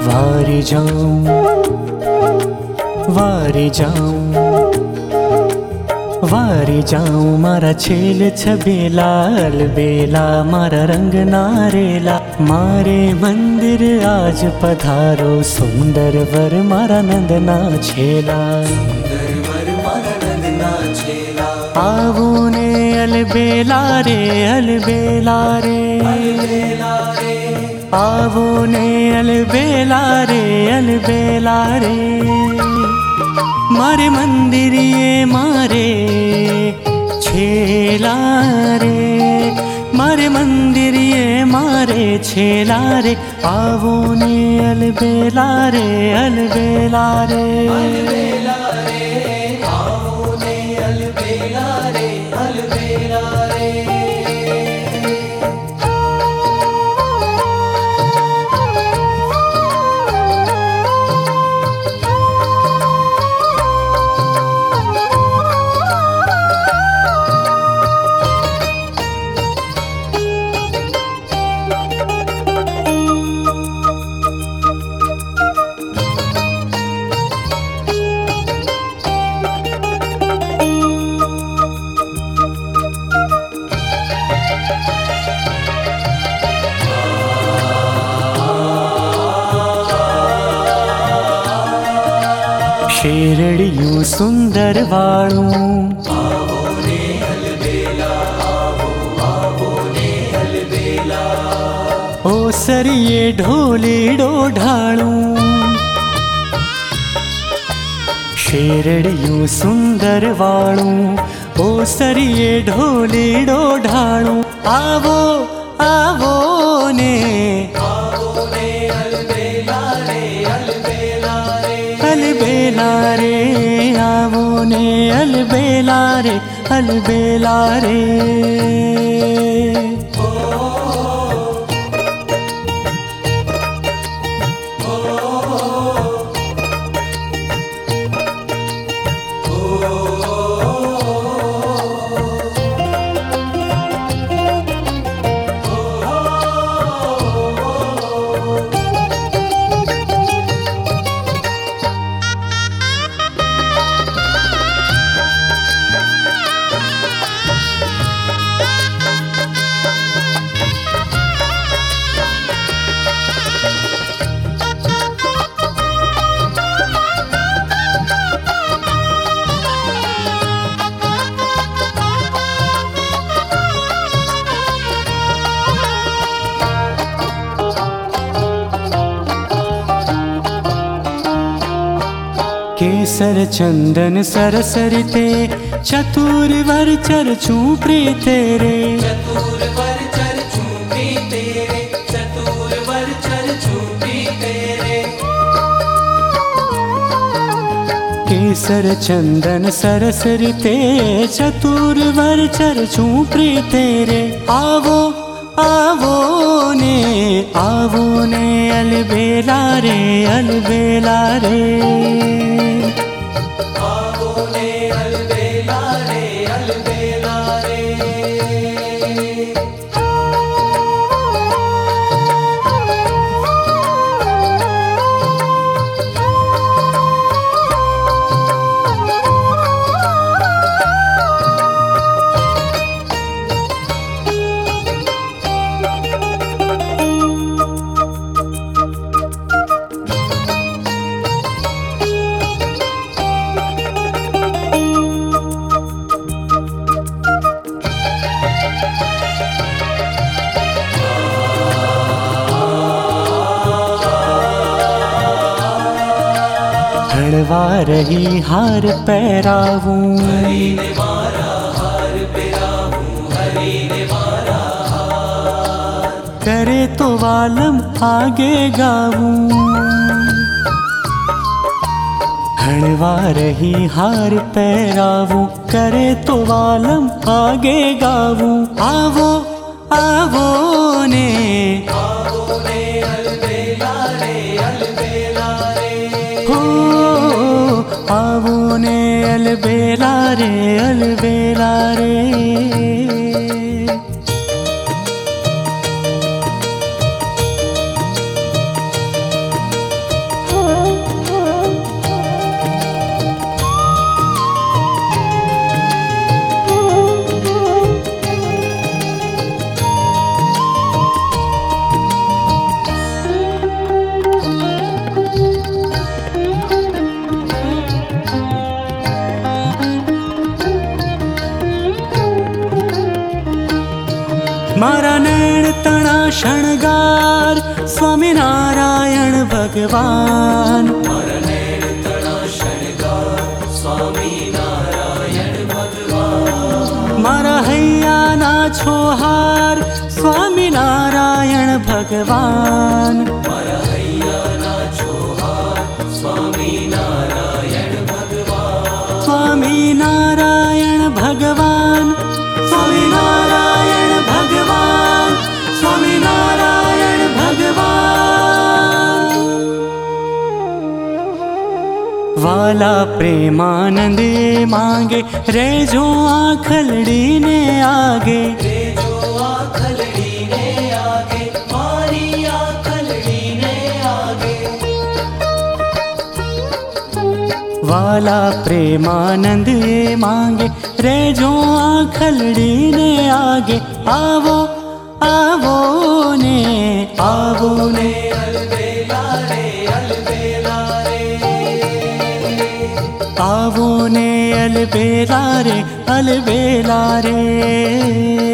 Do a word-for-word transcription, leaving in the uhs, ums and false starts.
वारी जाऊं वारी जाऊं वारी जाऊं मारा छेल छबेला अलबेला मारा रंग नारेला मारे मंदिर आज पधारो सुंदर वर मारा नंदना छेला आवो ने अलबेला रे अलबेला रे आवो ने अलबेला रे अलबेला रे मारे मंदिर ये मारे छेला रे मारे मंदिर ये मारे छेला रे आवो ने अलबेला रे अलबेला रे अलबेला रे आवो ने अलबेला रे अलबेला रे। शेरड़ियों सुंदर वाणू आवो ने अलबेला आवो आवो ने अलबेला ओ सरिये ढोली ढाणू शेरड़ियों सुंदर वाणू ओ सरिये ढोली ढाणू आवो आवो ने आवो ने अलबेला रे अलबेला रे अलबेला रे आवो ने अलबेला रे अलबेला रे। केसर चंदन सरसरिते चतुर्वर चरचू प्रीते रे चतुर्वर चरचू प्रीते रे चतुर्वर चरचू प्रीते रे। केसर चंदन सरसरिते चतुर्वर चरचू प्रीते रे आवो आवो ने आवो ने अलबेला रे अलबेला रे आवो ने अलबेला रे अलबेला रे। हड़वा रही हार पैरावूं हरी ने मारा हार पैरावूं हरी ने मारा हार करे तो वालम आगे गाऊं हड़वा रही हार पैरावूं करे तो वालम आगे गाऊं आवो आवो ने आवो ने अलबेला रे अलबेला रे हो आवो ने अलबेला रे अलबेला रे। मारा नैण तना शणगार स्वामीनारायण भगवान। मारा नैण तना शणगार स्वामीनारायण भगवान। मारा हैया ना छोहार स्वामीनारायण भगवान। मारा हैया ना छोहार स्वामीनारायण भगवान। स्वामीनारायण भगवान स्वामीनारायण भगवान स्वामीनारायण भगवान। वाला प्रेमानंद मांगे रे जो आखलड़ी ने आगे। रे जो आखलड़ी ने आगे मारी आखलड़ी ने आगे। वाला प्रेमानंद मांगे रे जो आखलड़ी ने आगे। आवो आवो ने आवो ने अलबेला रे अलबेला रे। आवो ने अलबेला रे अलबेला रे।